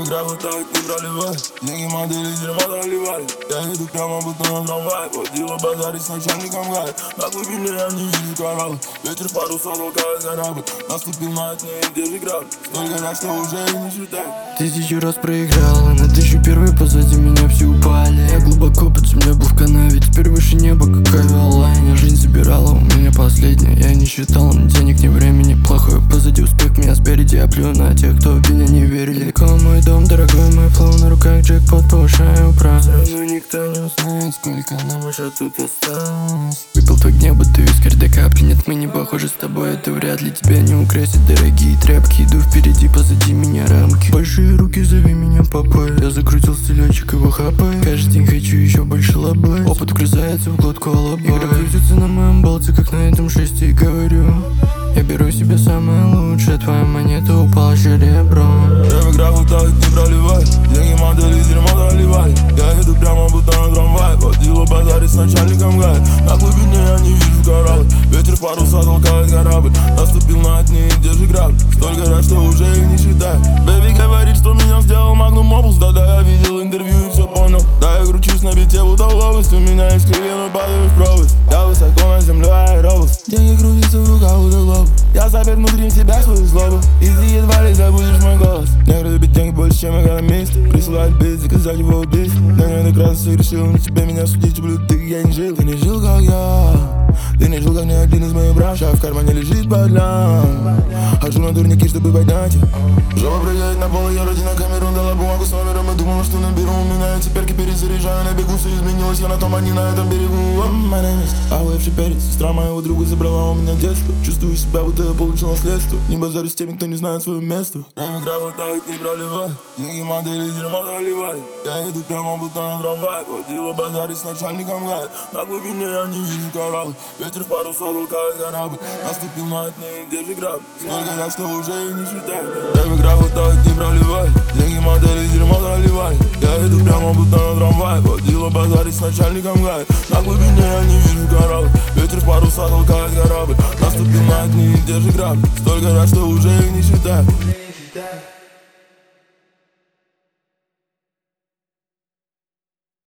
в играх вот так не проливай. Деньги модели дерьмо доливали. Я иду прямо будто на трамвай. Водила базарить с начальником гай. На глубине я не вижу кораллы. Ветер в паруса толкает корабль. Наступил на дне, держи грабли. Столько раз, что уже и не считай. 1000 раз проиграла, на 1001 позади меня все упали. Я глубоко под землей был в канаве, теперь выше неба, как авиалайнер. Жизнь забирала у меня последняя, я не считал ни денег, ни времени. Плохое позади, успех меня спереди. Я плюю на тех, кто в меня не верили. Далеко мой дом, дорогой мой флоу, на руках джекпот, повышаю прайс. Сразу никто не узнает, сколько нам еще тут осталось. Выпил твой гнев, будто вискарь до капли. Нет, мы не похожи с тобой, это вряд ли тебя не украсит. Дорогие тряпки, иду впереди, позади меня рамки. Большие руки, зови меня папой. Я закрутил стилечек, его хапай. Каждый день хочу еще больше лобать. Опыт вгрызается в глотку алабай. Игра крутится на моем болте, как на этом шесте, и говорю: я беру себе самое лучшее, твоя монета упала серебром. Я в играх вот так не проливай. Деньги модели дерьмо доливали. Я иду прямо будто на трамвай. Водила базарить с начальником гай. На глубине я не вижу кораллы. Ветер в паруса толкает корабль. Наступил на дне, держи грабли. Столько раз, что уже и не считай. Бэби говорит, что меня сделал Magnum Opus. Да-да, я видел интервью и все понял. Да, я кручусь на бите, будто ловость. У меня есть крылья, но падаю в пропасть. Я высоко над землей, аэробус. Деньги крутятся в руках, будто глобус. Я запер внутри себя свою злобу. Изи, едва ли забудешь мой голос. Негры любят деньги больше, чем экономист. Присылают бит, заказать его убийство. Да не докраситься и решил на тебе меня судить. Ублюдок, ты я не жил. Ты не жил, как я. Ты не жил, как ни один из моих брав. Сейчас в кармане лежит бадлям. Хожу на турники, чтобы поднять их. Жопа прыгает на пол, я родина Камерун. Дала бумагу с номером и думала, что наберу. Уминаю цеперки, перезаряжаю на бегу. Все изменилось, я на том, а не на этом берегу. My name is Ауэвший перец. Сестра моего друга забрала у меня детство. Чувствую себя, будто я получил наследство. Не базарю с теми, кто не знает свое место. Я играю вот так не проливай. Деньги модели дерьмо доливали. Я иду прямо будто на трамвай. Водила базарить с начальником гай. На глубине я не вижу кораллы. Ветер в паруса толкает корабль. Наступил на дне, держи грабли. Столько раз, что уже и не считай. Я в играх вот так не проливай. Деньги модели дерьмо доливали. Я иду прямо будто на трамвай. Водила базарить с начальником гай. На глубине я не вижу кораллы. Ветер в паруса толкает корабль. Наступил на дне, держи грабли. Столько раз, что уже и не считай.